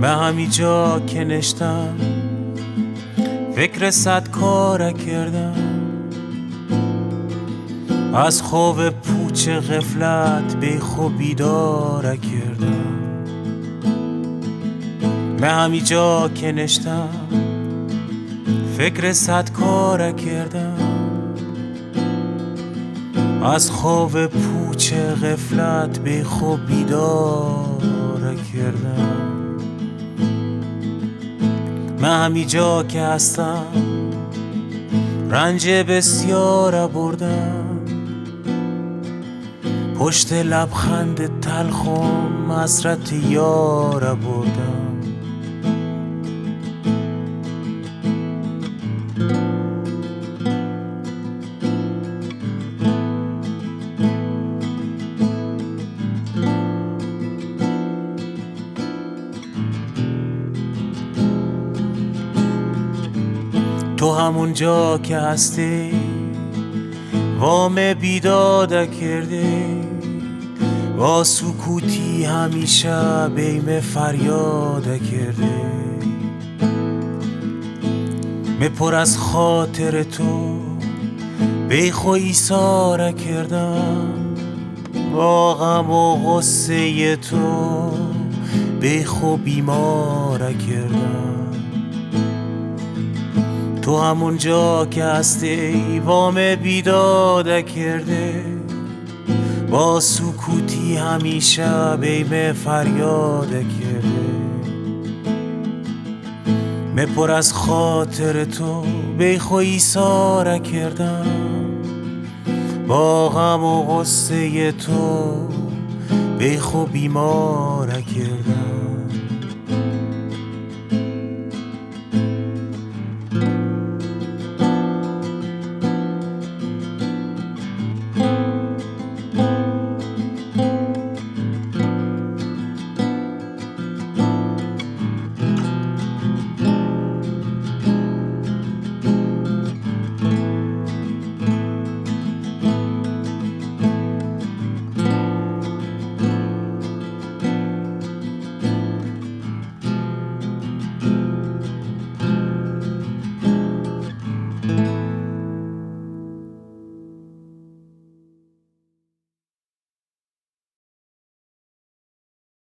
همی جا که نشتم فکر 100 کاره کردم. از خواب پوچ غفلت بی خوب بیداره کردم. همی جا که نشتم فکر 100 کاره کردم. از خواب پوچ غفلت بی خوب بیداره کردم. همی جا که هستم رنج بسیار بردم. پشت لبخند تلخم حسرت یار بردم. تو همون جا که هستی وام بیداده کردی. با سکوتی همیشه بیم فریاده کردی. پر از خاطر تو بی خو ایثاره کردم. با غم و غصه تو بی خو بیماره کردم. تو همون جا که هستی وام بیداده کرده. با سکوتی همیشه بیم فریاده کرده. پر از خاطر تو بی خو ایثاره کردم. با غم و غصه تو بی خو بیماره کردم.